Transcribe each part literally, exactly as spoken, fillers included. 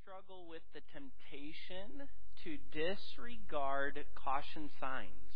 struggle with the temptation to disregard caution signs?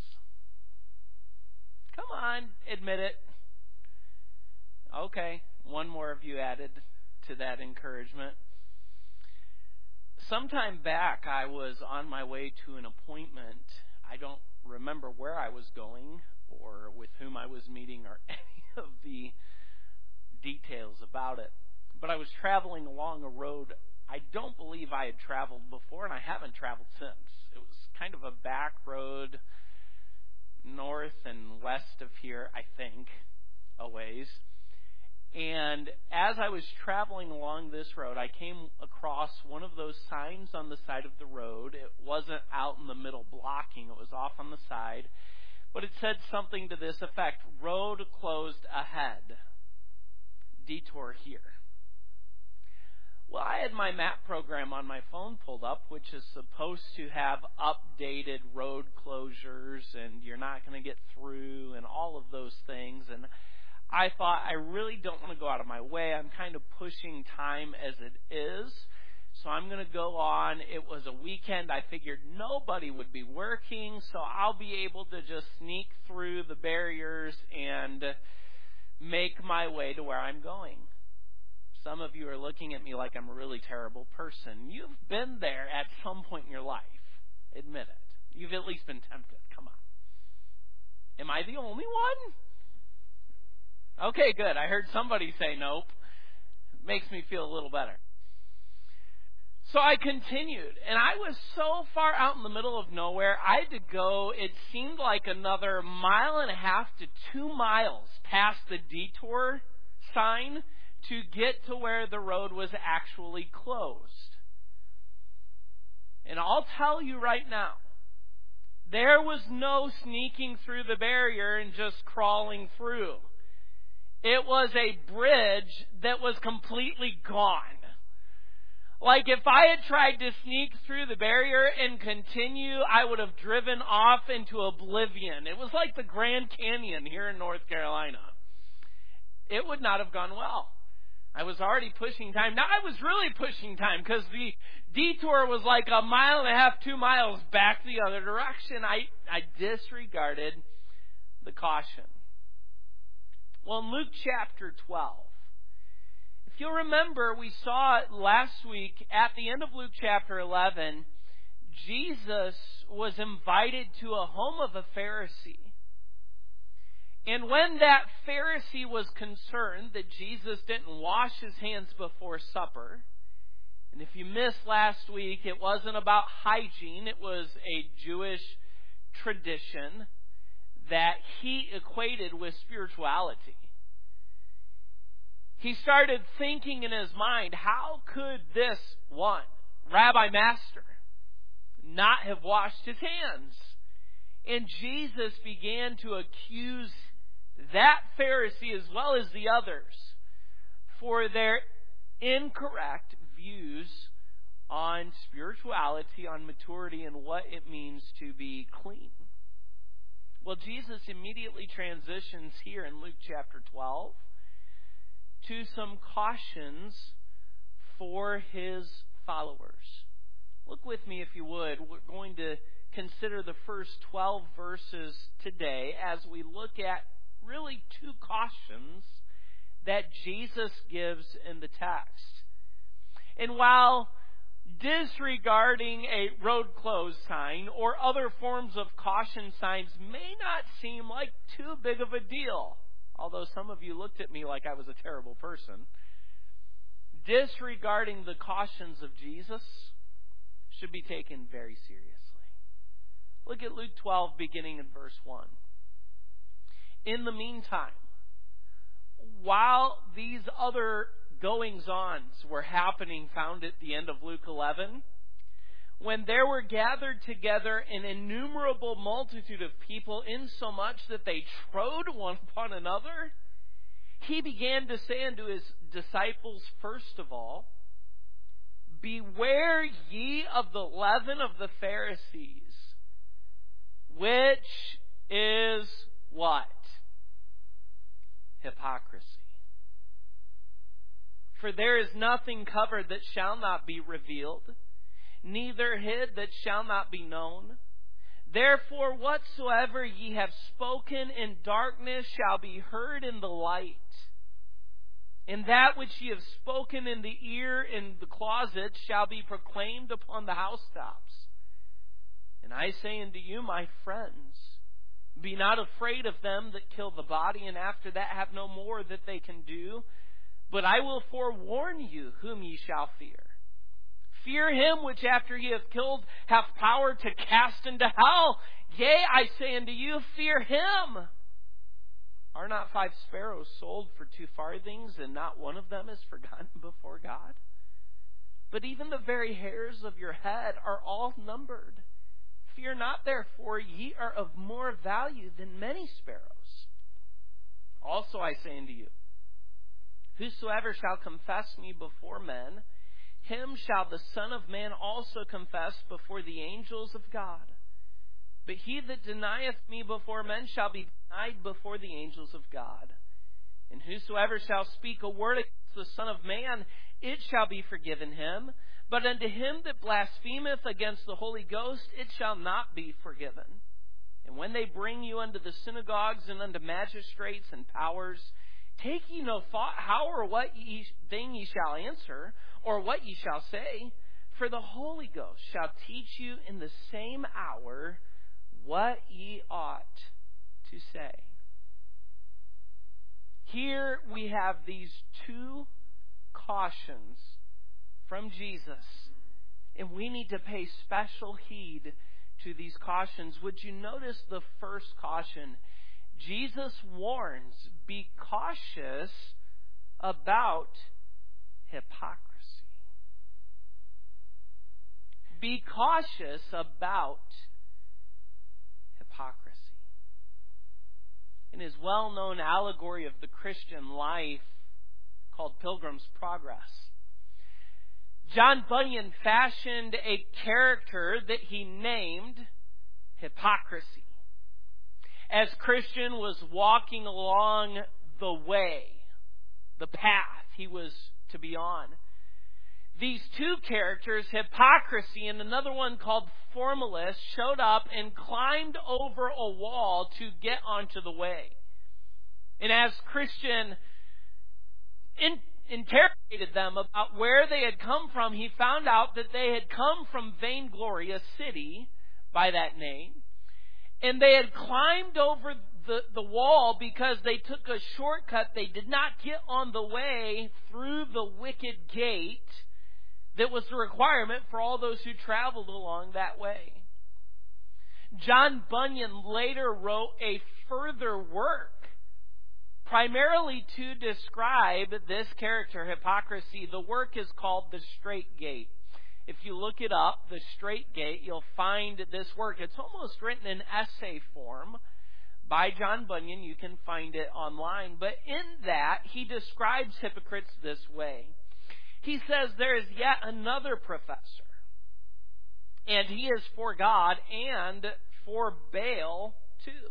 Come on, admit it. Okay, one more of you added to that encouragement. Sometime back, I was on my way to an appointment. I don't remember where I was going or with whom I was meeting or any of the details about it. But I was traveling along a road I don't believe I had traveled before, and I haven't traveled since. It was kind of a back road north and west of here, I think, a ways. And as I was traveling along this road, I came across one of those signs on the side of the road. It wasn't out in the middle blocking. It was off on the side. But it said something to this effect: road closed ahead. Detour here. Well, I had my map program on my phone pulled up, which is supposed to have updated road closures and you're not going to get through and all of those things. And I thought, I really don't want to go out of my way. I'm kind of pushing time as it is. So I'm going to go on. It was a weekend. I figured nobody would be working, so I'll be able to just sneak through the barriers and make my way to where I'm going. Some of you are looking at me like I'm a really terrible person. You've been there at some point in your life. Admit it. You've at least been tempted. Come on. Am I the only one? Okay, good. I heard somebody say nope. It makes me feel a little better. So I continued, and I was so far out in the middle of nowhere, I had to go, it seemed like another mile and a half to two miles past the detour sign to get to where the road was actually closed. And I'll tell you right now, there was no sneaking through the barrier and just crawling through. It was a bridge that was completely gone. Like if I had tried to sneak through the barrier and continue, I would have driven off into oblivion. It was like the Grand Canyon here in North Carolina. It would not have gone well. I was already pushing time. Now I was really pushing time because the detour was like a mile and a half, two miles back the other direction. I, I disregarded the caution. Well, in Luke chapter twelve, if you'll remember, we saw it last week at the end of Luke chapter eleven, Jesus was invited to a home of a Pharisee. And when that Pharisee was concerned that Jesus didn't wash his hands before supper, and if you missed last week, it wasn't about hygiene, it was a Jewish tradition that he equated with spirituality. He started thinking in his mind, how could this one, Rabbi Master, not have washed his hands? And Jesus began to accuse that Pharisee as well as the others for their incorrect views on spirituality, on maturity, and what it means to be clean. Well, Jesus immediately transitions here in Luke chapter twelve to some cautions for his followers. Look with me if you would. We're going to consider the first twelve verses today as we look at really two cautions that Jesus gives in the text. And while disregarding a road closed sign or other forms of caution signs may not seem like too big of a deal, although some of you looked at me like I was a terrible person, disregarding the cautions of Jesus should be taken very seriously. Look at Luke twelve beginning in verse one. In the meantime, while these other goings-ons were happening found at the end of Luke eleven, when there were gathered together an innumerable multitude of people, insomuch that they trode one upon another, he began to say unto his disciples, first of all, beware ye of the leaven of the Pharisees, which is what? Hypocrisy. For there is nothing covered that shall not be revealed, neither hid that shall not be known. Therefore whatsoever ye have spoken in darkness shall be heard in the light. And that which ye have spoken in the ear in the closet shall be proclaimed upon the housetops. And I say unto you, my friends, be not afraid of them that kill the body, and after that have no more that they can do. But I will forewarn you whom ye shall fear. Fear him which after he hath killed hath power to cast into hell. Yea, I say unto you, fear him. Are not five sparrows sold for two farthings, and not one of them is forgotten before God? But even the very hairs of your head are all numbered. Fear not, therefore, ye are of more value than many sparrows. Also I say unto you, whosoever shall confess me before men, him shall the Son of Man also confess before the angels of God. But he that denieth me before men shall be denied before the angels of God. And whosoever shall speak a word against the Son of Man, it shall be forgiven him. But unto him that blasphemeth against the Holy Ghost, it shall not be forgiven. And when they bring you unto the synagogues and unto magistrates and powers, take ye no thought how or what ye, thing ye shall answer, or what ye shall say. For the Holy Ghost shall teach you in the same hour what ye ought to say. Here we have these two cautions from Jesus, and we need to pay special heed to these cautions. Would you notice the first caution? Jesus warns, be cautious about hypocrisy. Be cautious about hypocrisy. In his well-known allegory of the Christian life called Pilgrim's Progress, John Bunyan fashioned a character that he named hypocrisy. As Christian was walking along the way, the path he was to be on, these two characters, hypocrisy and another one called formalist, showed up and climbed over a wall to get onto the way. And as Christian in, interrogated them about where they had come from, he found out that they had come from Vainglory, a city by that name. And they had climbed over the, the wall because they took a shortcut. They did not get on the way through the wicket gate that was the requirement for all those who traveled along that way. John Bunyan later wrote a further work primarily to describe this character, hypocrisy. The work is called The Straight Gate. If you look it up, The Straight Gate, you'll find this work. It's almost written in essay form by John Bunyan. You can find it online. But in that, he describes hypocrites this way. He says there is yet another professor, and he is for God and for Baal too.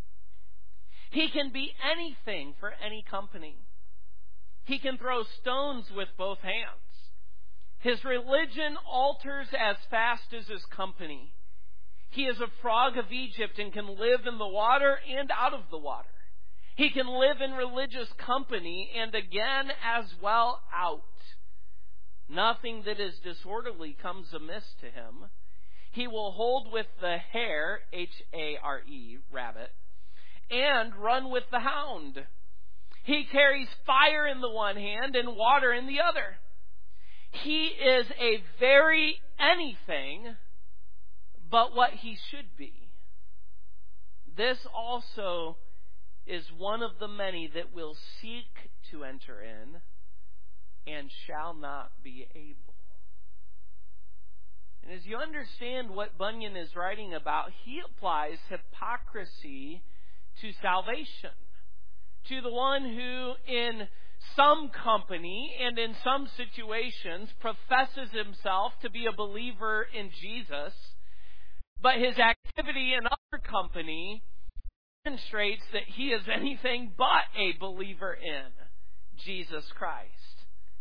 He can be anything for any company. He can throw stones with both hands. His religion alters as fast as his company. He is a frog of Egypt and can live in the water and out of the water. He can live in religious company and again as well out. Nothing that is disorderly comes amiss to him. He will hold with the hare, H A R E, rabbit, and run with the hound. He carries fire in the one hand and water in the other. He is a very anything but what he should be. This also is one of the many that will seek to enter in and shall not be able. And as you understand what Bunyan is writing about, he applies hypocrisy to salvation, to the one who in some company and in some situations professes himself to be a believer in Jesus, but his activity in other company demonstrates that he is anything but a believer in Jesus Christ.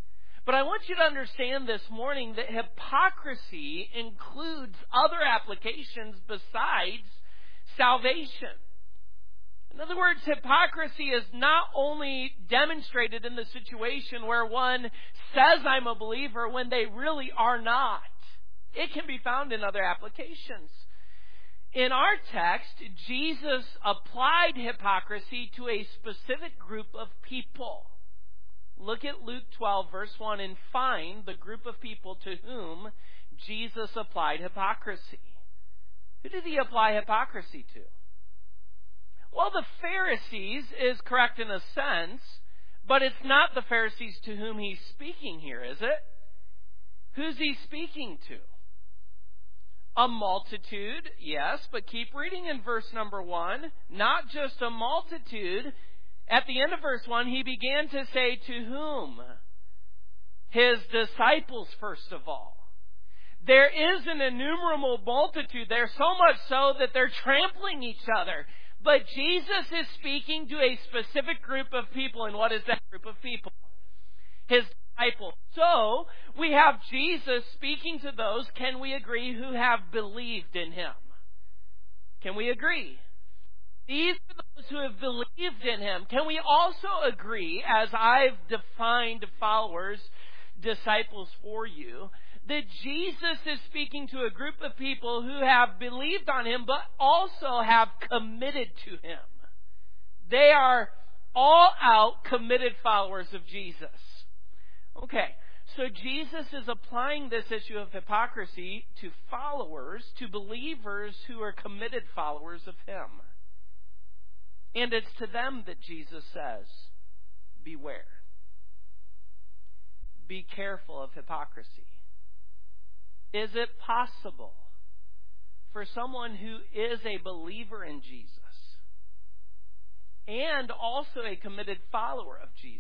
But I want you to understand this morning that hypocrisy includes other applications besides salvation. In other words, hypocrisy is not only demonstrated in the situation where one says I'm a believer when they really are not. It can be found in other applications. In our text, Jesus applied hypocrisy to a specific group of people. Look at Luke twelve, verse one, and find the group of people to whom Jesus applied hypocrisy. Who did he apply hypocrisy to? Well, the Pharisees is correct in a sense, but it's not the Pharisees to whom he's speaking here, is it? Who's he speaking to? A multitude, yes, but keep reading in verse number one. Not just a multitude. At the end of verse one, he began to say to whom? His disciples, first of all. There is an innumerable multitude there, so much so that they're trampling each other. But Jesus is speaking to a specific group of people. And what is that group of people? His disciples. So, we have Jesus speaking to those, can we agree, who have believed in Him? Can we agree? These are those who have believed in Him. Can we also agree, as I've defined followers, disciples for you, that Jesus is speaking to a group of people who have believed on Him, but also have committed to Him. They are all out committed followers of Jesus. Okay, so Jesus is applying this issue of hypocrisy to followers, to believers who are committed followers of Him. And it's to them that Jesus says, beware. Be careful of hypocrisy. Is it possible for someone who is a believer in Jesus and also a committed follower of Jesus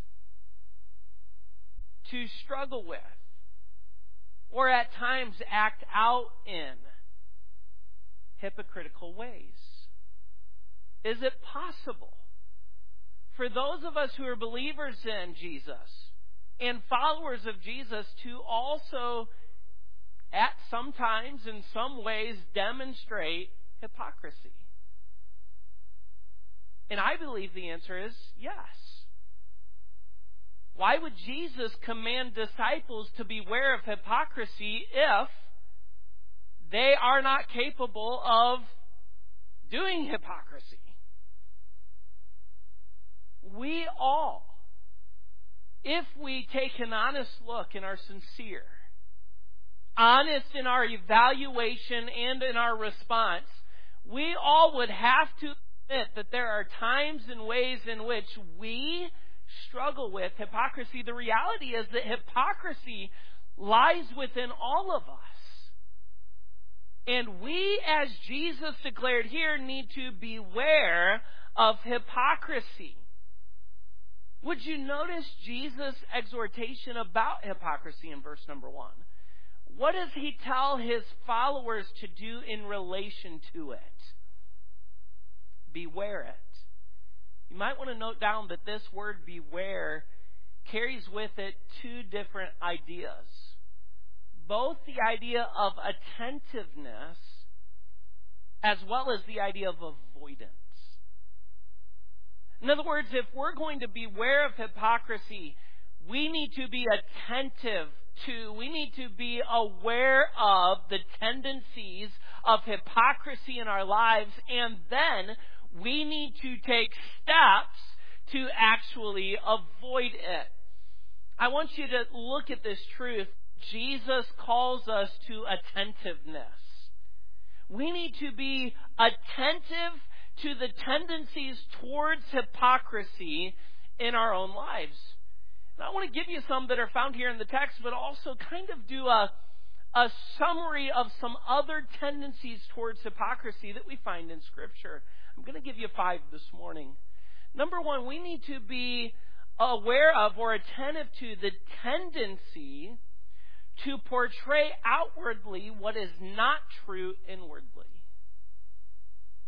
to struggle with or at times act out in hypocritical ways? Is it possible for those of us who are believers in Jesus and followers of Jesus to also, at sometimes in some ways, demonstrate hypocrisy? And I believe the answer is yes. Why would Jesus command disciples to beware of hypocrisy if they are not capable of doing hypocrisy? We all, if we take an honest look and are sincere, honest in our evaluation and in our response, we all would have to admit that there are times and ways in which we struggle with hypocrisy. The reality is that hypocrisy lies within all of us. And we, as Jesus declared here, need to beware of hypocrisy. Would you notice Jesus' exhortation about hypocrisy in verse number one? What does He tell His followers to do in relation to it? Beware it. You might want to note down that this word beware carries with it two different ideas. Both the idea of attentiveness as well as the idea of avoidance. In other words, if we're going to beware of hypocrisy, we need to be attentive to, we need to be aware of the tendencies of hypocrisy in our lives, and then we need to take steps to actually avoid it. I want you to look at this truth. Jesus calls us to attentiveness. We need to be attentive to the tendencies towards hypocrisy in our own lives. And I want to give you some that are found here in the text, but also kind of do a, a summary of some other tendencies towards hypocrisy that we find in Scripture. I'm going to give you five this morning. Number one, we need to be aware of or attentive to the tendency to portray outwardly what is not true inwardly.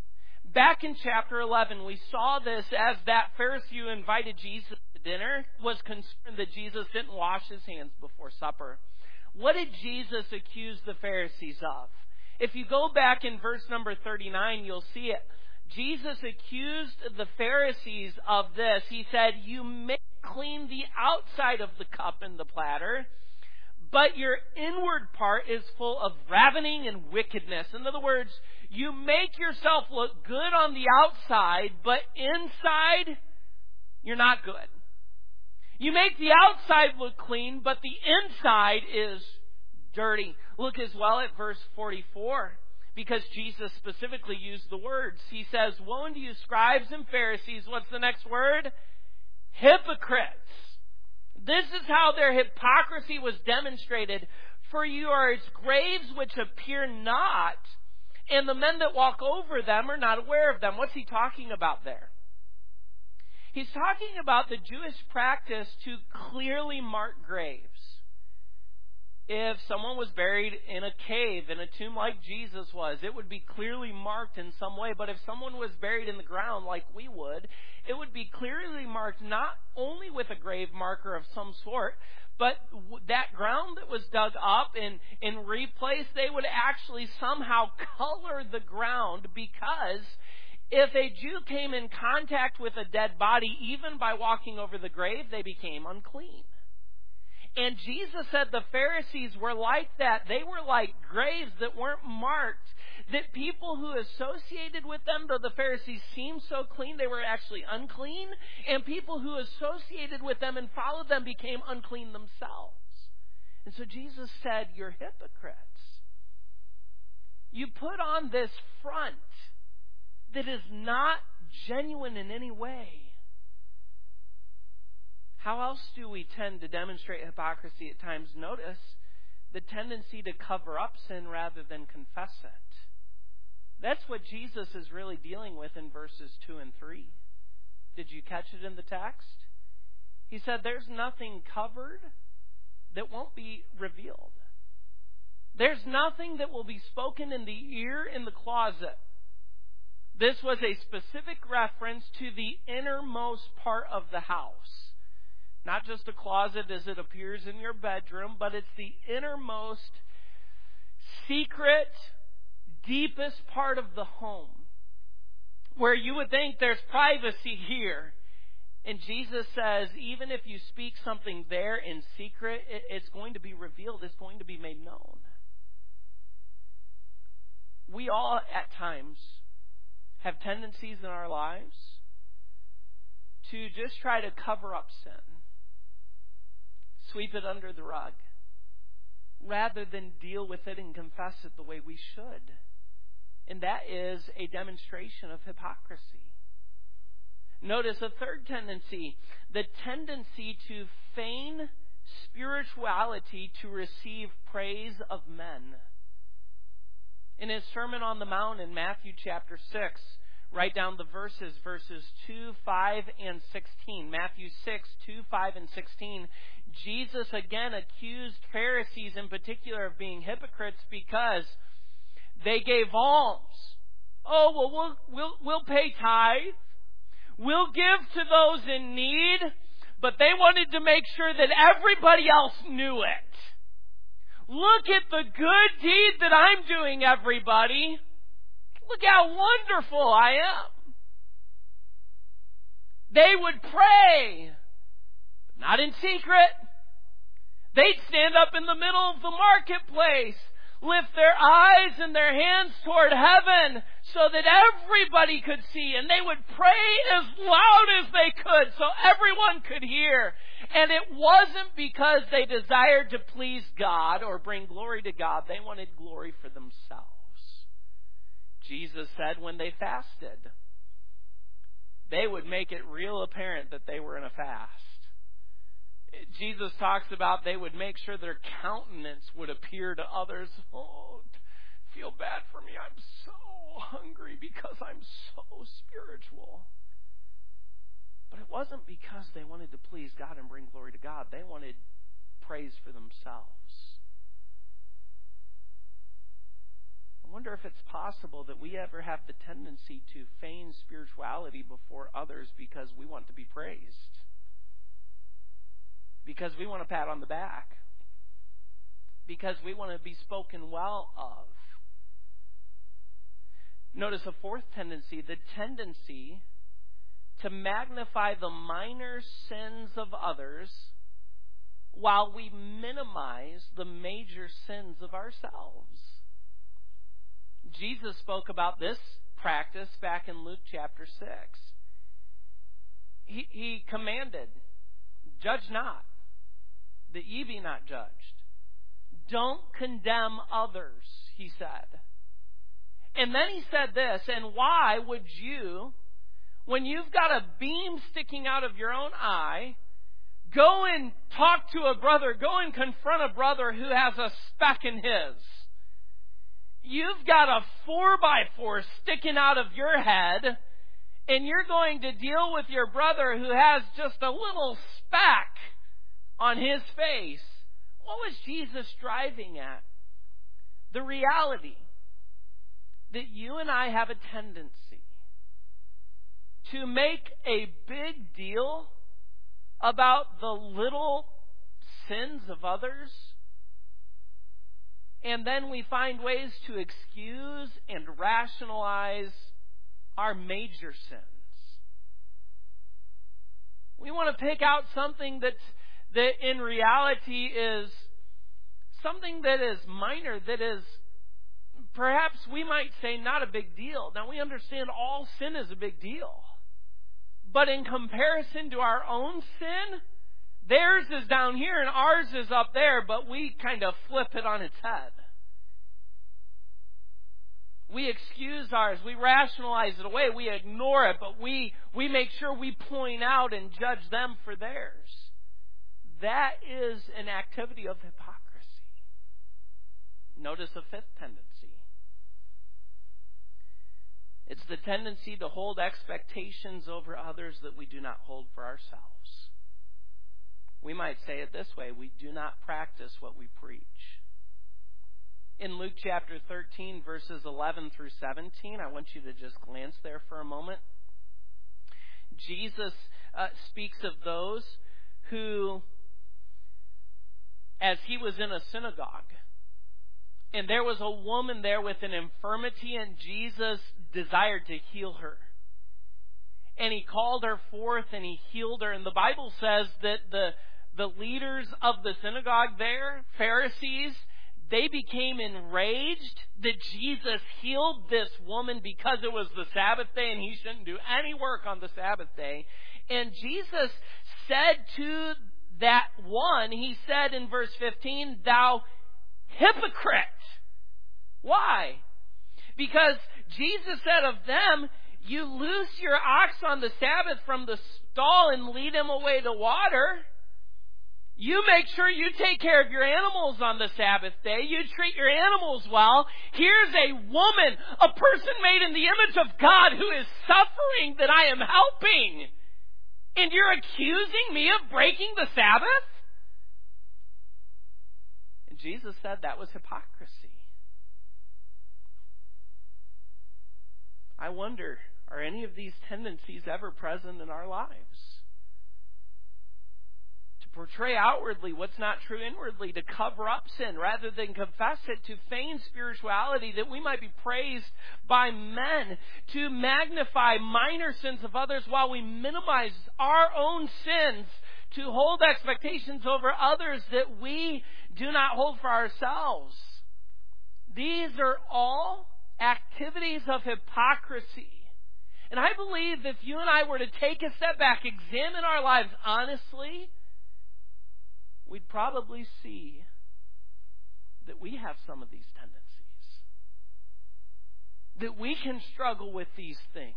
back in chapter eleven, we saw this as that Pharisee who invited Jesus to dinner was concerned that Jesus didn't wash his hands before supper. What did Jesus accuse the Pharisees of? If you go back in verse number thirty-nine, you'll see it. Jesus accused the Pharisees of this. He said, you make clean the outside of the cup and the platter, but your inward part is full of ravening and wickedness. In other words, you make yourself look good on the outside, but inside, you're not good. You make the outside look clean, but the inside is dirty. Look as well at verse forty-four, because Jesus specifically used the words. He says, woe unto you, scribes and Pharisees. What's the next word? Hypocrites. This is how their hypocrisy was demonstrated. For you are as graves which appear not, and the men that walk over them are not aware of them. What's he talking about there? He's talking about the Jewish practice to clearly mark graves. If someone was buried in a cave, in a tomb like Jesus was, it would be clearly marked in some way. But if someone was buried in the ground like we would, it would be clearly marked not only with a grave marker of some sort, but that ground that was dug up and, and replaced, they would actually somehow color the ground, because if a Jew came in contact with a dead body, even by walking over the grave, they became unclean. And Jesus said the Pharisees were like that. They were like graves that weren't marked. That people who associated with them, though the Pharisees seemed so clean, they were actually unclean. And people who associated with them and followed them became unclean themselves. And so Jesus said, you're hypocrites. You put on this front that is not genuine in any way. How else do we tend to demonstrate hypocrisy at times? Notice the tendency to cover up sin rather than confess it. That's what Jesus is really dealing with in verses two and three. Did you catch it in the text? He said there's nothing covered that won't be revealed. There's nothing that will be spoken in the ear in the closet. This was a specific reference to the innermost part of the house. Not just a closet as it appears in your bedroom, but it's the innermost, secret, deepest part of the home, where you would think there's privacy here. And Jesus says, even if you speak something there in secret, it's going to be revealed. It's going to be made known. We all, at times, have tendencies in our lives to just try to cover up sin. Sweep it under the rug, rather than deal with it and confess it the way we should. And that is a demonstration of hypocrisy. Notice a third tendency, the tendency to feign spirituality to receive praise of men. In his Sermon on the Mount in Matthew chapter six, write down the verses, verses two, five, and sixteen. Matthew six, two, five, and sixteen. Jesus again accused Pharisees in particular of being hypocrites because they gave alms. Oh, well, we'll, we'll, we'll pay tithe. We'll give to those in need. But they wanted to make sure that everybody else knew it. Look at the good deed that I'm doing, everybody. Look how wonderful I am. They would pray, but not in secret. They'd stand up in the middle of the marketplace, lift their eyes and their hands toward heaven so that everybody could see. And they would pray as loud as they could so everyone could hear. And it wasn't because they desired to please God or bring glory to God. They wanted glory for themselves. Jesus said when they fasted, they would make it real apparent that they were in a fast. Jesus talks about they would make sure their countenance would appear to others. Oh, feel bad for me. I'm so hungry because I'm so spiritual. But it wasn't because they wanted to please God and bring glory to God. They wanted praise for themselves. wonder if it's possible that we ever have the tendency to feign spirituality before others because we want to be praised. Because we want a pat on the back. Because we want to be spoken well of. Notice a fourth tendency, the tendency to magnify the minor sins of others while we minimize the major sins of ourselves. Jesus spoke about this practice back in Luke chapter six. He, he commanded, judge not, that ye be not judged. Don't condemn others, he said. And then he said this, and why would you, when you've got a beam sticking out of your own eye, go and talk to a brother, go and confront a brother who has a speck in his? You've got a four by four sticking out of your head, and you're going to deal with your brother who has just a little speck on his face. What was Jesus driving at? The reality that you and I have a tendency to make a big deal about the little sins of others, and then we find ways to excuse and rationalize our major sins. We want to pick out something that's, that in reality is something that is minor, that is perhaps we might say not a big deal. Now we understand all sin is a big deal. But in comparison to our own sin, theirs is down here and ours is up there, but we kind of flip it on its head. We excuse ours, we rationalize it away, we ignore it, but we, we make sure we point out and judge them for theirs. That is an activity of hypocrisy. Notice a fifth tendency. It's the tendency to hold expectations over others that we do not hold for ourselves. We might say it this way: we do not practice what we preach. In Luke chapter thirteen, verses eleven through seventeen, I want you to just glance there for a moment. Jesus uh, speaks of those who, as he was in a synagogue, and there was a woman there with an infirmity, and Jesus desired to heal her. And he called her forth and he healed her. And the Bible says that the, the leaders of the synagogue there, Pharisees, they became enraged that Jesus healed this woman because it was the Sabbath day and he shouldn't do any work on the Sabbath day. And Jesus said to that one, he said in verse fifteen, "Thou hypocrite." Why? Because Jesus said of them, you loose your ox on the Sabbath from the stall and lead him away to water. You make sure you take care of your animals on the Sabbath day. You treat your animals well. Here's a woman, a person made in the image of God who is suffering that I am helping. And you're accusing me of breaking the Sabbath? And Jesus said that was hypocrisy. I wonder, are any of these tendencies ever present in our lives? To portray outwardly what's not true inwardly, to cover up sin rather than confess it, to feign spirituality that we might be praised by men, to magnify minor sins of others while we minimize our own sins, to hold expectations over others that we do not hold for ourselves. These are all activities of hypocrisy. And I believe if you and I were to take a step back, examine our lives honestly, we'd probably see that we have some of these tendencies. That we can struggle with these things.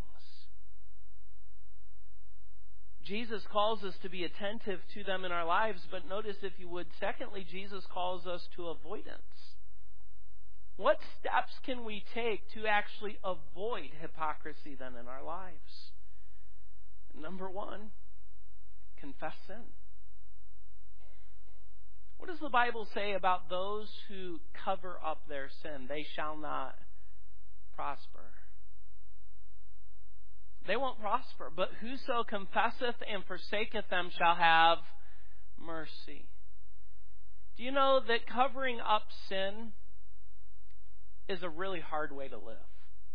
Jesus calls us to be attentive to them in our lives, but notice, if you would, secondly, Jesus calls us to avoidance. What steps can we take to actually avoid hypocrisy then in our lives? Number one, confess sin. What does the Bible say about those who cover up their sin? They shall not prosper. They won't prosper. But whoso confesseth and forsaketh them shall have mercy. Do you know that covering up sin is a really hard way to live?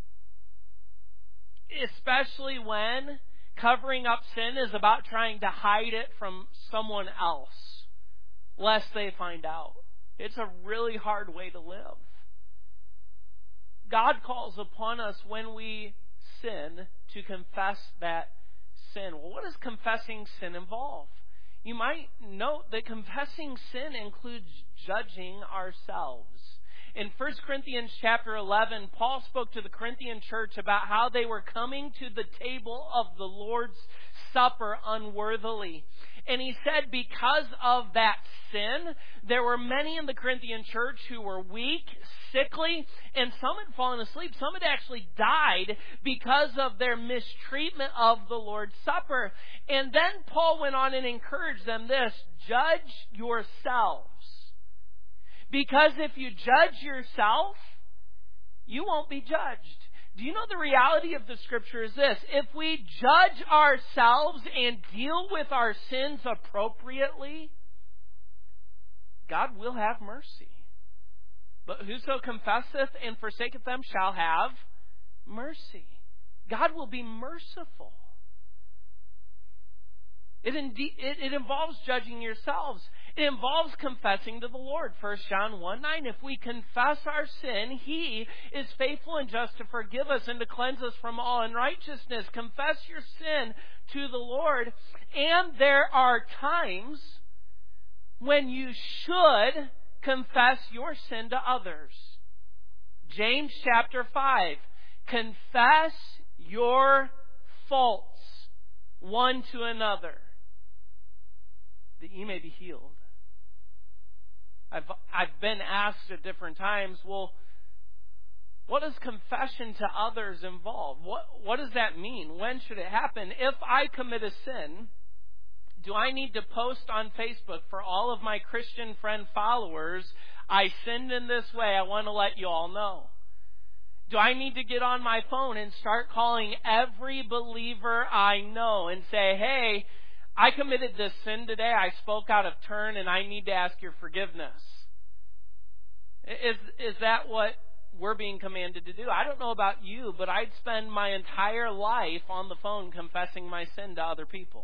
Especially when covering up sin is about trying to hide it from someone else, lest they find out. It's a really hard way to live. God calls upon us when we sin to confess that sin. Well, what does confessing sin involve? You might note that confessing sin includes judging ourselves. In First Corinthians chapter eleven, Paul spoke to the Corinthian church about how they were coming to the table of the Lord's Supper unworthily. And he said because of that sin, there were many in the Corinthian church who were weak, sickly, and some had fallen asleep. Some had actually died because of their mistreatment of the Lord's Supper. And then Paul went on and encouraged them this: judge yourselves. Because if you judge yourself, you won't be judged. Do you know the reality of the Scripture is this? If we judge ourselves and deal with our sins appropriately, God will have mercy. But whoso confesseth and forsaketh them shall have mercy. God will be merciful. It, indeed, it, it involves judging yourselves. It involves confessing to the Lord. First John one nine, if we confess our sin, He is faithful and just to forgive us and to cleanse us from all unrighteousness. Confess your sin to the Lord. And there are times when you should confess your sin to others. James chapter five, confess your faults one to another, that ye may be healed. I've I've been asked at different times, well, what does confession to others involve? What what does that mean? When should it happen? If I commit a sin, do I need to post on Facebook for all of my Christian friend followers, I sinned in this way, I want to let you all know? Do I need to get on my phone and start calling every believer I know and say, hey, I committed this sin today, I spoke out of turn, and I need to ask your forgiveness? Is, is that what we're being commanded to do? I don't know about you, but I'd spend my entire life on the phone confessing my sin to other people.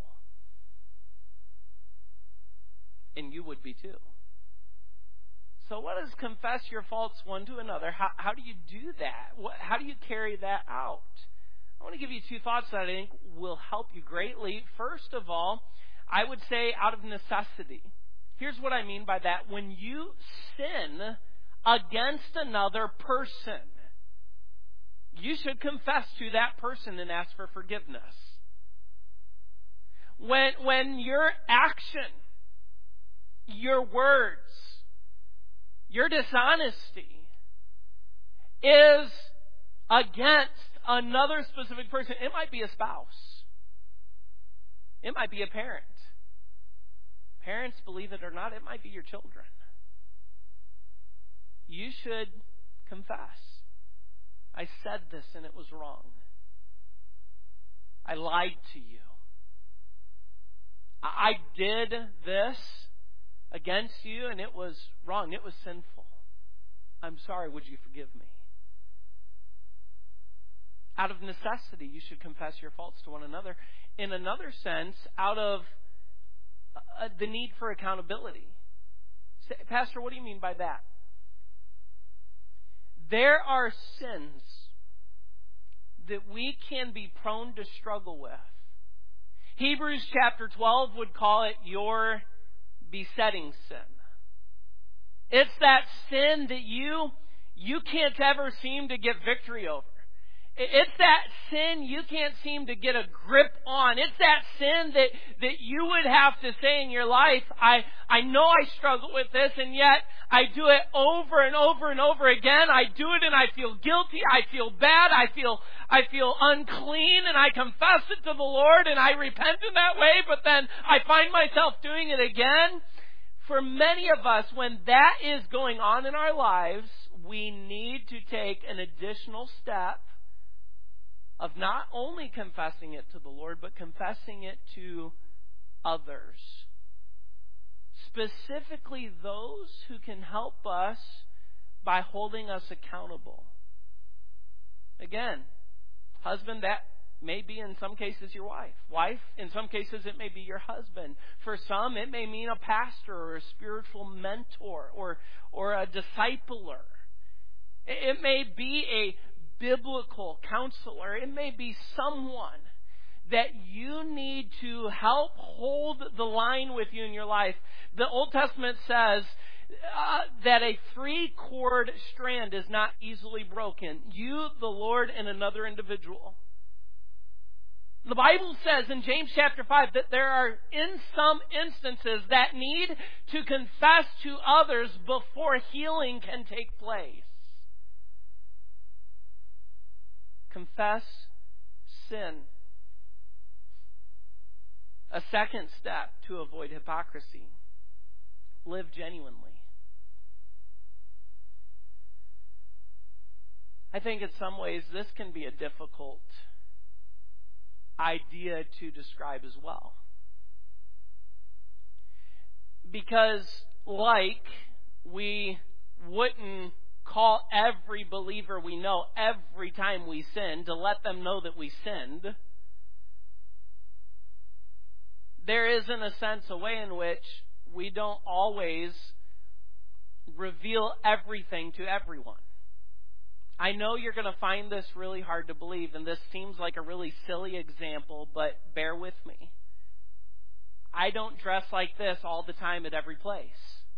And you would be too. So what does confess your faults one to another? How, how do you do that? What, how do you carry that out? I want to give you two thoughts that I think will help you greatly. First of all, I would say out of necessity. Here's what I mean by that. When you sin against another person, you should confess to that person and ask for forgiveness. When, when your action, your words, your dishonesty is against another specific person, it might be a spouse. It might be a parent. Parents, believe it or not, it might be your children. You should confess. I said this and it was wrong. I lied to you. I did this against you and it was wrong. It was sinful. I'm sorry. Would you forgive me? Out of necessity, you should confess your faults to one another. In another sense, out of uh, the need for accountability. Say, Pastor, what do you mean by that? There are sins that we can be prone to struggle with. Hebrews chapter twelve would call it your besetting sin. It's that sin that you you can't ever seem to get victory over. It's that sin you can't seem to get a grip on. It's that sin that, that you would have to say in your life, I, I know I struggle with this, and yet I do it over and over and over again. I do it and I feel guilty. I feel bad. I feel, I feel unclean, and I confess it to the Lord and I repent in that way, but then I find myself doing it again. For many of us, when that is going on in our lives, we need to take an additional step of not only confessing it to the Lord, but confessing it to others. Specifically those who can help us by holding us accountable. Again, husband, that may be in some cases your wife. Wife, in some cases it may be your husband. For some, it may mean a pastor or a spiritual mentor or, or a discipler. It may be a biblical counselor. It may be someone that you need to help hold the line with you in your life. The Old Testament says uh, that a three-cord strand is not easily broken. You, the Lord, and another individual. The Bible says in James chapter five that there are in some instances that need to confess to others before healing can take place. Confess sin. A second step to avoid hypocrisy. Live genuinely. I think in some ways this can be a difficult idea to describe as well. Because like we wouldn't call every believer we know every time we sin to let them know that we sinned, there is in a sense a way in which we don't always reveal everything to everyone. I know you're going to find this really hard to believe, and this seems like a really silly example, but bear with me. I don't dress like this all the time at every place.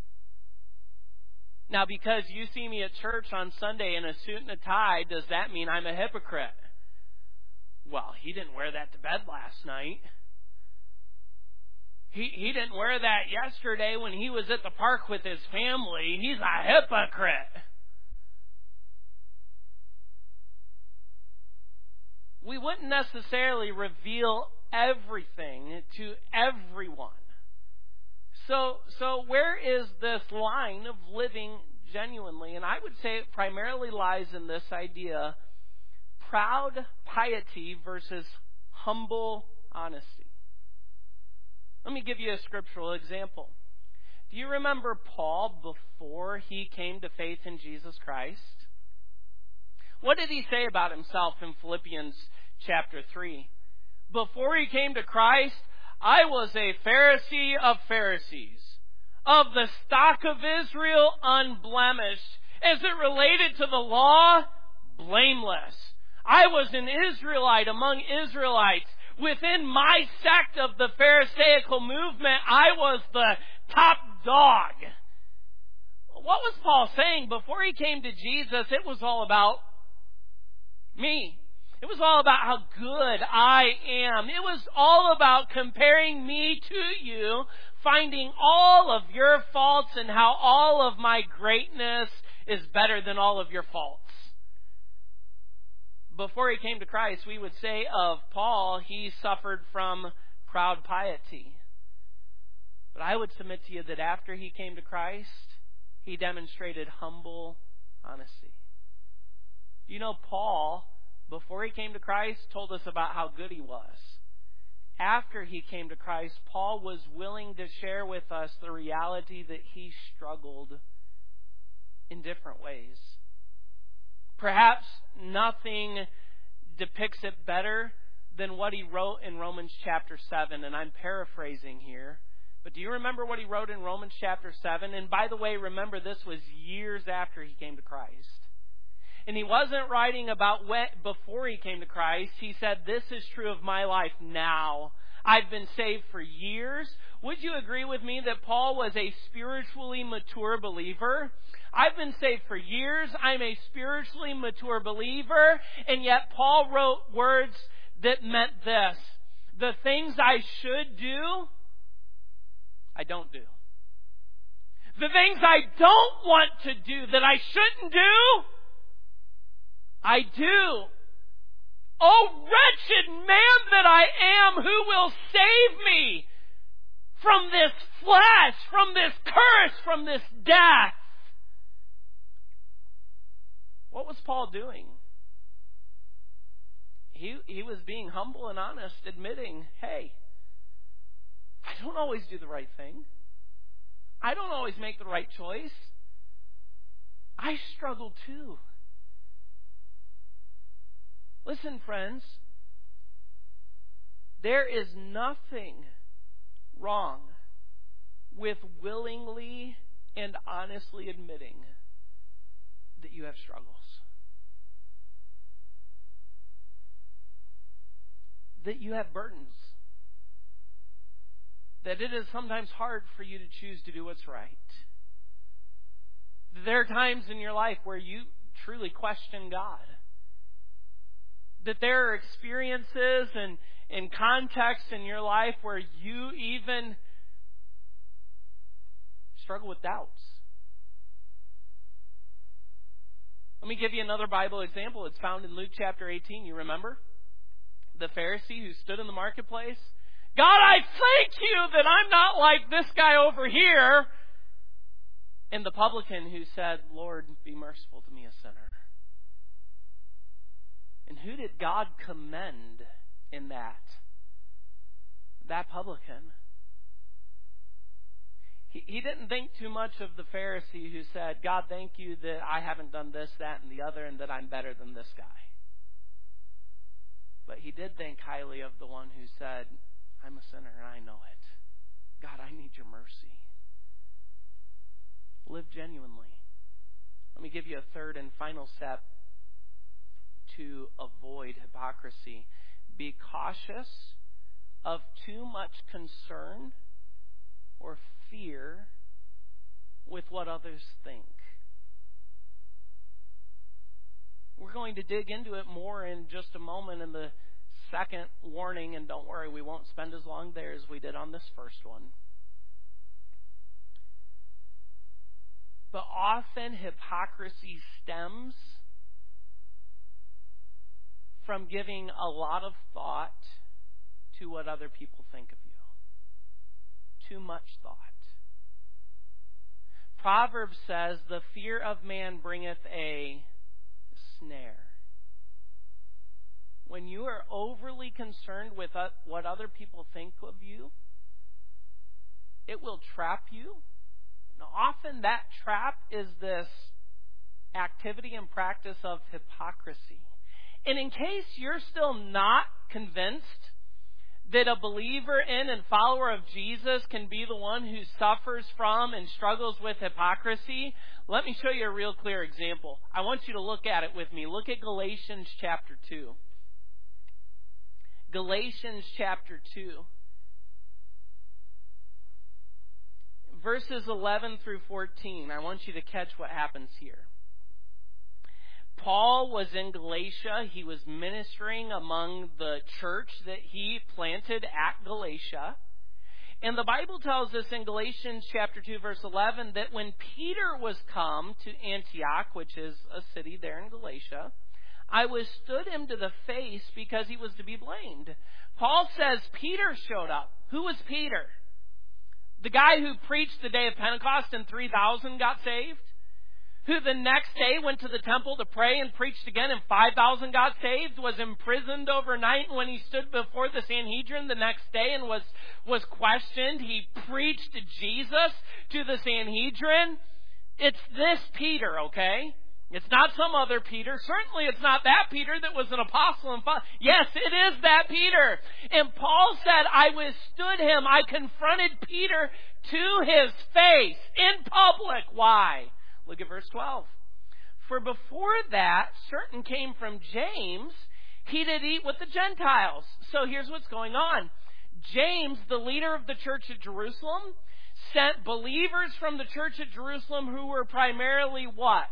Now, because you see me at church on Sunday in a suit and a tie, does that mean I'm a hypocrite? Well, he didn't wear that to bed last night. He he didn't wear that yesterday when he was at the park with his family. He's a hypocrite. We wouldn't necessarily reveal everything to everyone. So, so where is this line of living genuinely? And I would say it primarily lies in this idea: proud piety versus humble honesty. Let me give you a scriptural example. Do you remember Paul before he came to faith in Jesus Christ? What did he say about himself in Philippians chapter three? Before he came to Christ, I was a Pharisee of Pharisees, of the stock of Israel unblemished. As it related to the law, blameless. I was an Israelite among Israelites. Within my sect of the Pharisaical movement, I was the top dog. What was Paul saying? Before he came to Jesus, it was all about me. It was all about how good I am. It was all about comparing me to you, finding all of your faults and how all of my greatness is better than all of your faults. Before he came to Christ, we would say of Paul, he suffered from proud piety. But I would submit to you that after he came to Christ, he demonstrated humble honesty. You know, Paul, before he came to Christ, told us about how good he was. After he came to Christ, Paul was willing to share with us the reality that he struggled in different ways. Perhaps nothing depicts it better than what he wrote in Romans chapter seven, and I'm paraphrasing here. But do you remember what he wrote in Romans chapter seven? And by the way, remember this was years after he came to Christ. And he wasn't writing about what before he came to Christ. He said, this is true of my life now. I've been saved for years. Would you agree with me that Paul was a spiritually mature believer? I've been saved for years. I'm a spiritually mature believer. And yet Paul wrote words that meant this: the things I should do, I don't do. The things I don't want to do, that I shouldn't do, I do. Oh, wretched man that I am, who will save me from this flesh, from this curse, from this death? What was Paul doing? He, he was being humble and honest, admitting, hey, I don't always do the right thing. I don't always make the right choice. I struggle too. Listen, friends, there is nothing wrong with willingly and honestly admitting that you have struggles. That you have burdens. That it is sometimes hard for you to choose to do what's right. There are times in your life where you truly question God. That there are experiences and, and contexts in your life where you even struggle with doubts. Let me give you another Bible example. It's found in Luke chapter eighteen. You remember? The Pharisee who stood in the marketplace. God, I thank you that I'm not like this guy over here. And the publican who said, Lord, be merciful to me, a sinner. And who did God commend in that? That publican. He, he didn't think too much of the Pharisee who said, God, thank you that I haven't done this, that, and the other, and that I'm better than this guy. But he did think highly of the one who said, I'm a sinner and I know it. God, I need your mercy. Live genuinely. Let me give you a third and final step to avoid hypocrisy. Be cautious of too much concern or fear with what others think. We're going to dig into it more in just a moment in the second warning, and don't worry, we won't spend as long there as we did on this first one. But often hypocrisy stems from giving a lot of thought to what other people think of you. Too much thought. Proverbs says, the fear of man bringeth a snare. When you are overly concerned with what other people think of you, it will trap you. And often that trap is this activity and practice of hypocrisy. And in case you're still not convinced that a believer in and follower of Jesus can be the one who suffers from and struggles with hypocrisy, let me show you a real clear example. I want you to look at it with me. Look at Galatians chapter two. Galatians chapter two. Verses eleven through fourteen. I want you to catch what happens here. Paul was in Galatia. He was ministering among the church that he planted at Galatia. And the Bible tells us in Galatians chapter two, verse eleven, that when Peter was come to Antioch, which is a city there in Galatia, I withstood him to the face because he was to be blamed. Paul says Peter showed up. Who was Peter? The guy who preached the day of Pentecost and three thousand got saved? Who the next day went to the temple to pray and preached again and five thousand got saved? Was imprisoned overnight, and when he stood before the Sanhedrin the next day and was, was questioned, he preached Jesus to the Sanhedrin? It's this Peter, okay? It's not some other Peter. Certainly it's not that Peter that was an apostle and father. Yes, it is that Peter. And Paul said, I withstood him. I confronted Peter to his face in public. Why? Look at verse twelve. For before that, certain came from James, he did eat with the Gentiles. So here's what's going on. James, the leader of the church at Jerusalem, sent believers from the church at Jerusalem who were primarily what?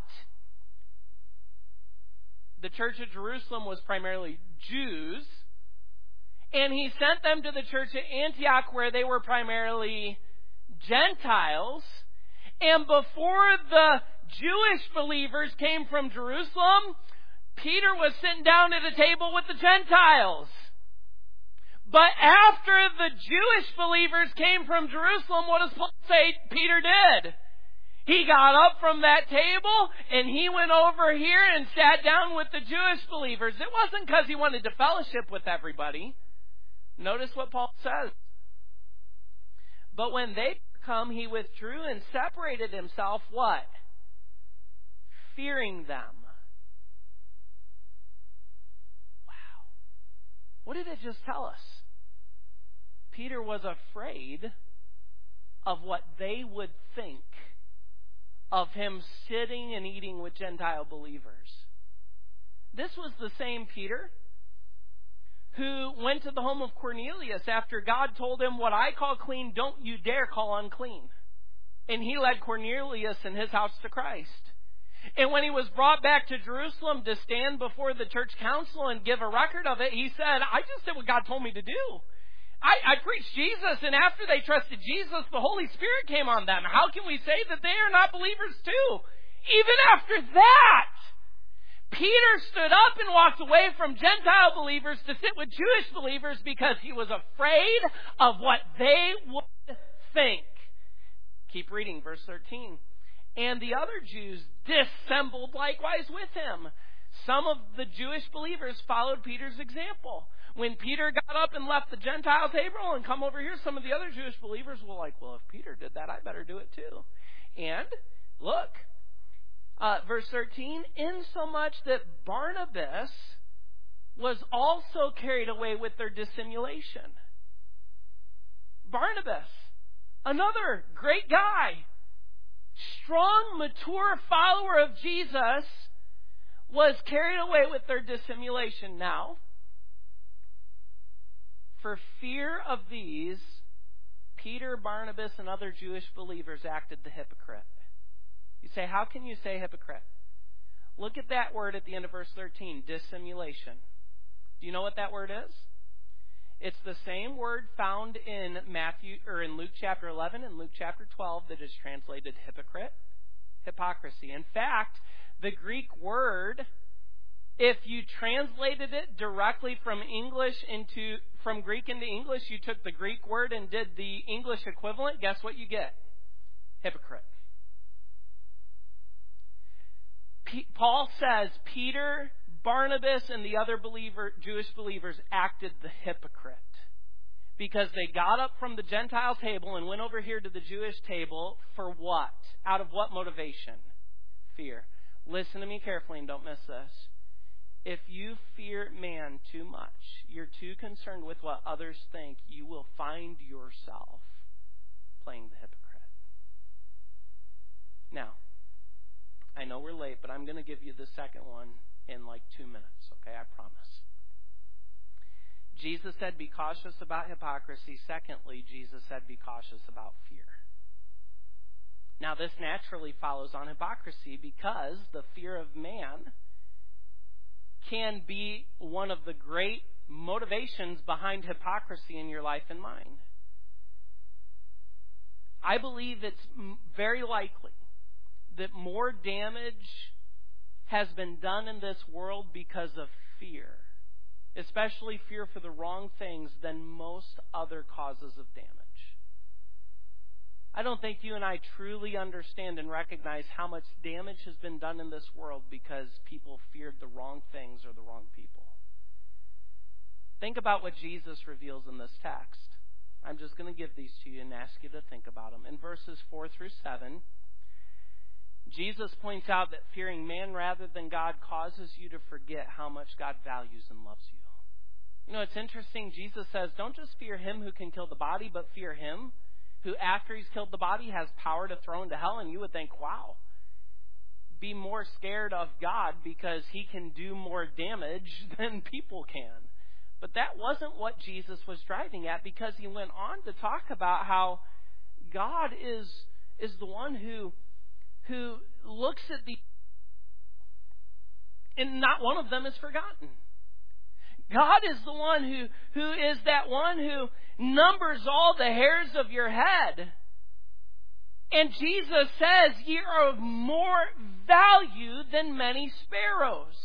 The church at Jerusalem was primarily Jews. And he sent them to the church at Antioch where they were primarily Gentiles. And before the Jewish believers came from Jerusalem, Peter was sitting down at a table with the Gentiles. But after the Jewish believers came from Jerusalem, what does Paul say Peter did? He got up from that table and he went over here and sat down with the Jewish believers. It wasn't because he wanted to fellowship with everybody. Notice what Paul says. But when they come, he withdrew and separated himself, what? Fearing them. Wow. What did it just tell us? Peter was afraid of what they would think of him sitting and eating with Gentile believers. This was the same Peter who went to the home of Cornelius after God told him, what I call clean, don't you dare call unclean. And he led Cornelius and his house to Christ. And when he was brought back to Jerusalem to stand before the church council and give a record of it, he said, I just did what God told me to do. I, I preached Jesus, and after they trusted Jesus, the Holy Spirit came on them. How can we say that they are not believers too? Even after that, Peter stood up and walked away from Gentile believers to sit with Jewish believers because he was afraid of what they would think. Keep reading, verse thirteen. And the other Jews dissembled likewise with him. Some of the Jewish believers followed Peter's example. When Peter got up and left the Gentile table and come over here, some of the other Jewish believers were like, well, if Peter did that, I better do it too. And look, uh, verse thirteen, insomuch that Barnabas was also carried away with their dissimulation. Barnabas, another great guy, strong, mature follower of Jesus, was carried away with their dissimulation. Now, for fear of these, Peter, Barnabas, and other Jewish believers acted the hypocrite. You say, how can you say hypocrite? Look at that word at the end of verse thirteen, dissimulation. Do you know what that word is? It's the same word found in Matthew or in Luke chapter eleven and Luke chapter twelve that is translated hypocrite, hypocrisy. In fact, the Greek word, if you translated it directly from English into from Greek into English, you took the Greek word and did the English equivalent, guess what you get? Hypocrite. P- Paul says Peter, Barnabas, and the other believer, Jewish believers acted the hypocrite because they got up from the Gentile table and went over here to the Jewish table for what? Out of what motivation? Fear. Listen to me carefully and don't miss this. If you fear man too much, you're too concerned with what others think, you will find yourself playing the hypocrite. Now, I know we're late, but I'm going to give you the second one in like two minutes, okay? I promise. Jesus said, be cautious about hypocrisy. Secondly, Jesus said, be cautious about fear. Now, this naturally follows on hypocrisy because the fear of man can be one of the great motivations behind hypocrisy in your life and mine. I believe it's very likely that more damage has been done in this world because of fear, especially fear for the wrong things, than most other causes of damage. I don't think you and I truly understand and recognize how much damage has been done in this world because people feared the wrong things or the wrong people. Think about what Jesus reveals in this text. I'm just going to give these to you and ask you to think about them. In verses four through seven, Jesus points out that fearing man rather than God causes you to forget how much God values and loves you. You know, it's interesting. Jesus says, don't just fear him who can kill the body, but fear him who, after he's killed the body, has power to throw into hell. And you would think, wow, be more scared of God because he can do more damage than people can. But that wasn't what Jesus was driving at, because he went on to talk about how God is, is the one who, who looks at the... and not one of them is forgotten. God is the one who, who is that one who numbers all the hairs of your head. And Jesus says, ye are of more value than many sparrows.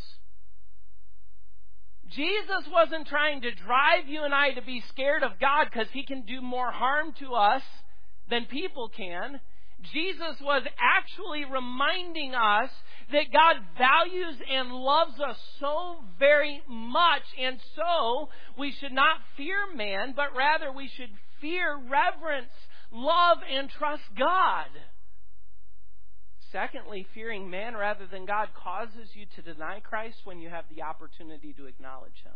Jesus wasn't trying to drive you and I to be scared of God because he can do more harm to us than people can. Jesus was actually reminding us that God values and loves us so very much, and so we should not fear man, but rather we should fear, reverence, love, and trust God. Secondly, fearing man rather than God causes you to deny Christ when you have the opportunity to acknowledge Him.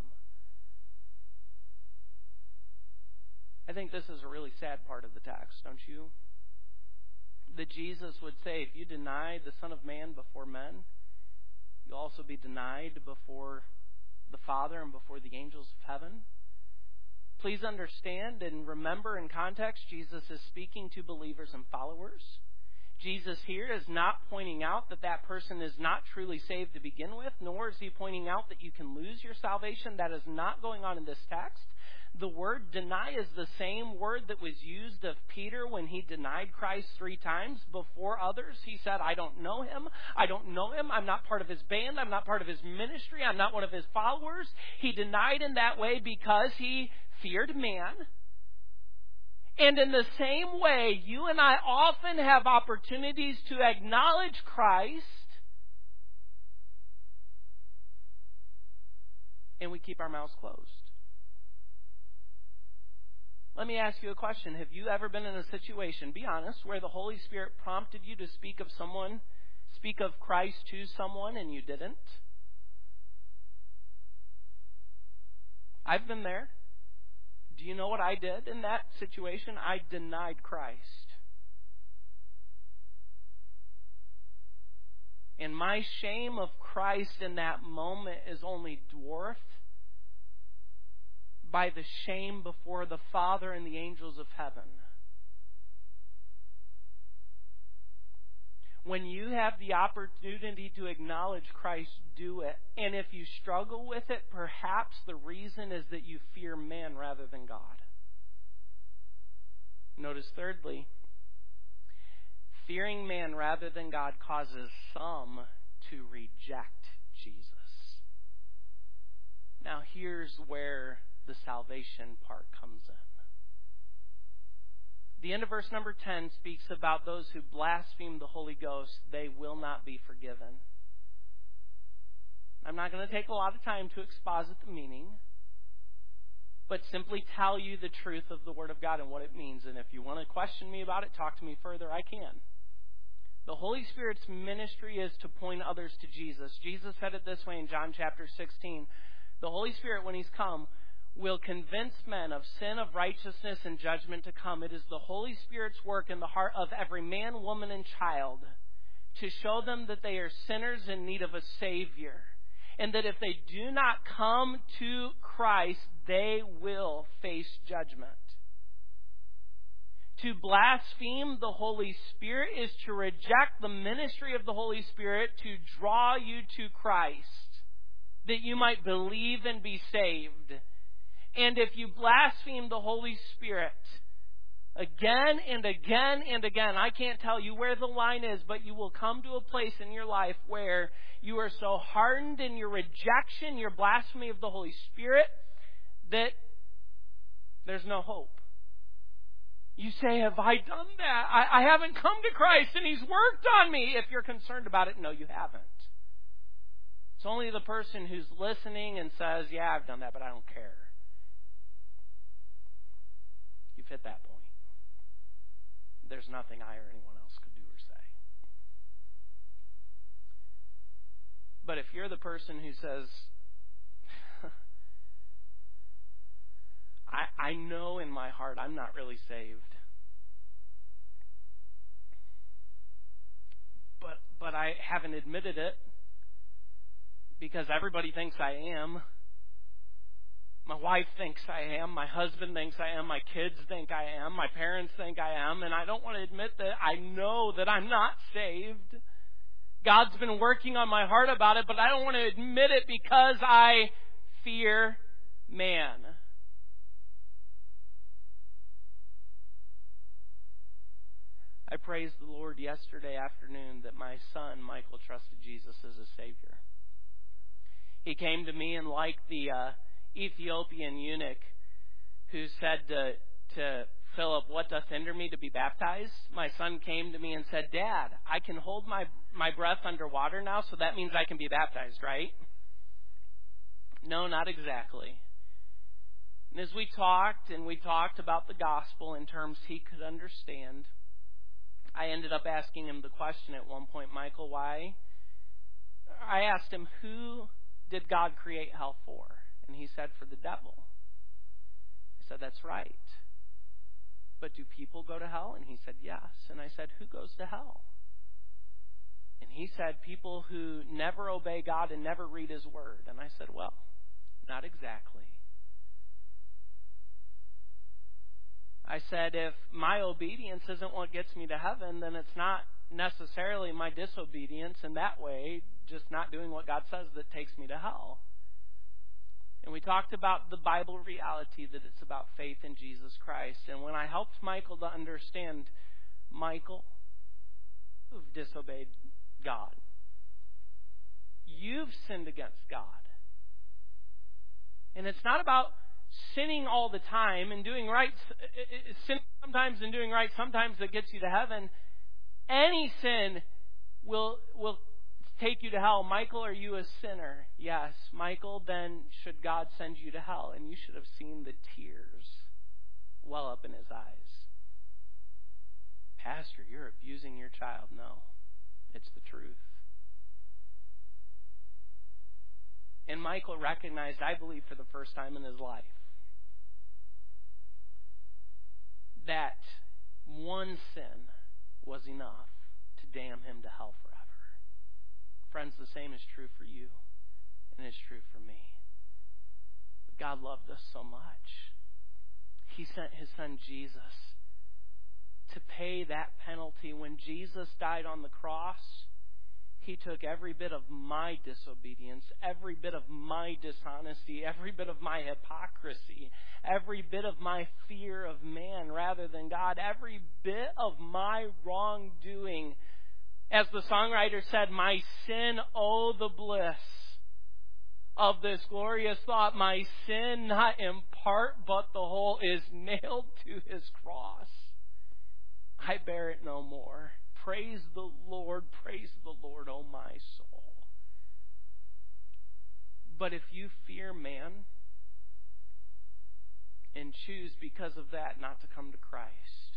I think this is a really sad part of the text, don't you? That Jesus would say, if you deny the Son of Man before men, you'll also be denied before the Father and before the angels of heaven. Please understand and remember in context, Jesus is speaking to believers and followers. Jesus here is not pointing out that that person is not truly saved to begin with, nor is He pointing out that you can lose your salvation. That is not going on in this text. The word deny is the same word that was used of Peter when he denied Christ three times before others. He said, I don't know Him. I don't know Him. I'm not part of His band. I'm not part of His ministry. I'm not one of His followers. He denied in that way because he feared man. And in the same way, you and I often have opportunities to acknowledge Christ, and we keep our mouths closed. Let me ask you a question. Have you ever been in a situation, be honest, where the Holy Spirit prompted you to speak of someone, speak of Christ to someone, and you didn't? I've been there. Do you know what I did in that situation? I denied Christ. And my shame of Christ in that moment is only dwarfed by the shame before the Father and the angels of heaven. When you have the opportunity to acknowledge Christ, do it. And if you struggle with it, perhaps the reason is that you fear man rather than God. Notice thirdly, fearing man rather than God causes some to reject Jesus. Now here's where the salvation part comes in. The end of verse number ten speaks about those who blaspheme the Holy Ghost. They will not be forgiven. I'm not going to take a lot of time to exposit the meaning, but simply tell you the truth of the Word of God and what it means. And if you want to question me about it, talk to me further, I can. The Holy Spirit's ministry is to point others to Jesus. Jesus said it this way in John chapter sixteen. The Holy Spirit, when He's come, will convince men of sin, of righteousness, and judgment to come. It is the Holy Spirit's work in the heart of every man, woman, and child to show them that they are sinners in need of a Savior. And that if they do not come to Christ, they will face judgment. To blaspheme the Holy Spirit is to reject the ministry of the Holy Spirit to draw you to Christ, that you might believe and be saved. And if you blaspheme the Holy Spirit again and again and again, I can't tell you where the line is, but you will come to a place in your life where you are so hardened in your rejection, your blasphemy of the Holy Spirit, that there's no hope. You say, have I done that? I, I haven't come to Christ and He's worked on me. If you're concerned about it, no, you haven't. It's only the person who's listening and says, yeah, I've done that, but I don't care. You've hit that point. There's nothing I or anyone else could do or say. But if you're the person who says, I, I know in my heart I'm not really saved, but but I haven't admitted it because everybody thinks I am. My wife thinks I am. My husband thinks I am. My kids think I am. My parents think I am. And I don't want to admit that I know that I'm not saved. God's been working on my heart about it, but I don't want to admit it because I fear man. I praised the Lord yesterday afternoon that my son, Michael, trusted Jesus as a Savior. He came to me and like the uh, Ethiopian eunuch who said to, to Philip, what doth hinder me to be baptized? My son came to me and said, Dad, I can hold my, my breath underwater now, so that means I can be baptized, right? No, not exactly. And as we talked, and we talked about the gospel in terms he could understand, I ended up asking him the question at one point, Michael, why? I asked him, who did God create hell for? And he said, for the devil. I said, that's right. But do people go to hell? And he said, yes. And I said, who goes to hell? And he said, people who never obey God and never read his word. And I said, well, not exactly. I said, if my obedience isn't what gets me to heaven, then it's not necessarily my disobedience in that way, just not doing what God says, that takes me to hell. And we talked about the Bible reality that it's about faith in Jesus Christ. And when I helped Michael to understand, Michael, you've disobeyed God. You've sinned against God. And it's not about sinning all the time and doing right, sin sometimes and doing right sometimes that gets you to heaven. Any sin will will take you to hell. Michael, are you a sinner? Yes. Michael, then should God send you to hell? And you should have seen the tears well up in his eyes. Pastor, you're abusing your child. No, it's the truth. And Michael recognized, I believe for the first time in his life, that one sin was enough to damn him to hell forever. Friends, the same is true for you, and it's true for me. But God loved us so much. He sent his son Jesus to pay that penalty. When Jesus died on the cross, he took every bit of my disobedience, every bit of my dishonesty, every bit of my hypocrisy, every bit of my fear of man rather than God, every bit of my wrongdoing. As the songwriter said, my sin, oh the bliss of this glorious thought, my sin not in part but the whole is nailed to his cross. I bear it no more. Praise the Lord, praise the Lord, oh my soul. But if you fear man and choose because of that not to come to Christ,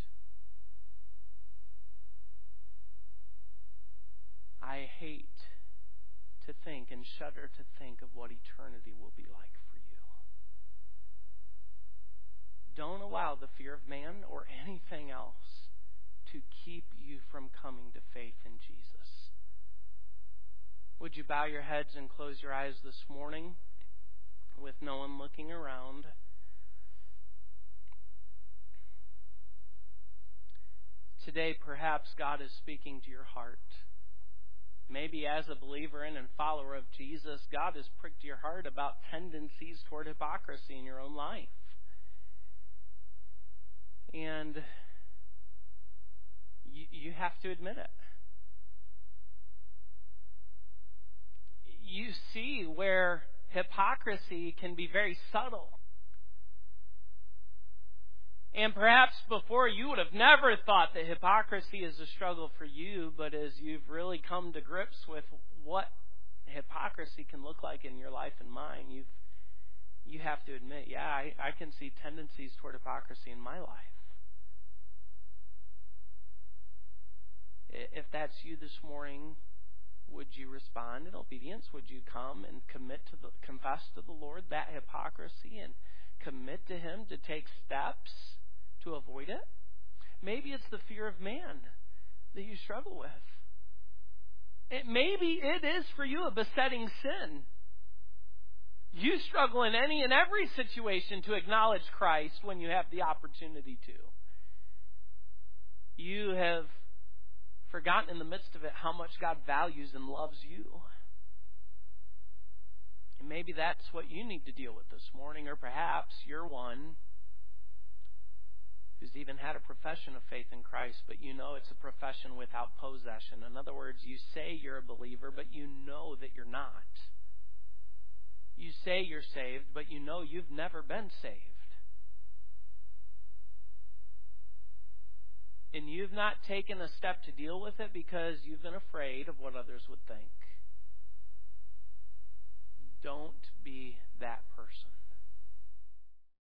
I hate to think and shudder to think of what eternity will be like for you. Don't allow the fear of man or anything else to keep you from coming to faith in Jesus. Would you bow your heads and close your eyes this morning with no one looking around? Today, perhaps God is speaking to your heart. Maybe as a believer in and follower of Jesus, God has pricked your heart about tendencies toward hypocrisy in your own life. And you, you have to admit it. You see where hypocrisy can be very subtle. And perhaps before you would have never thought that hypocrisy is a struggle for you, but as you've really come to grips with what hypocrisy can look like in your life and mine, you've, you have to admit, yeah, I, I can see tendencies toward hypocrisy in my life. If that's you this morning, would you respond in obedience? Would you come and commit to the, confess to the Lord that hypocrisy and commit to Him to take steps to avoid it? Maybe it's the fear of man that you struggle with. It, maybe it is for you a besetting sin. You struggle in any and every situation to acknowledge Christ when you have the opportunity to. You have forgotten in the midst of it how much God values and loves you. And maybe that's what you need to deal with this morning, or perhaps you're one who's even had a profession of faith in Christ, but you know it's a profession without possession. In other words, you say you're a believer, but you know that you're not. You say you're saved, but you know you've never been saved. you've not taken a step to deal with it because you've been afraid of what others would think. Don't be that person.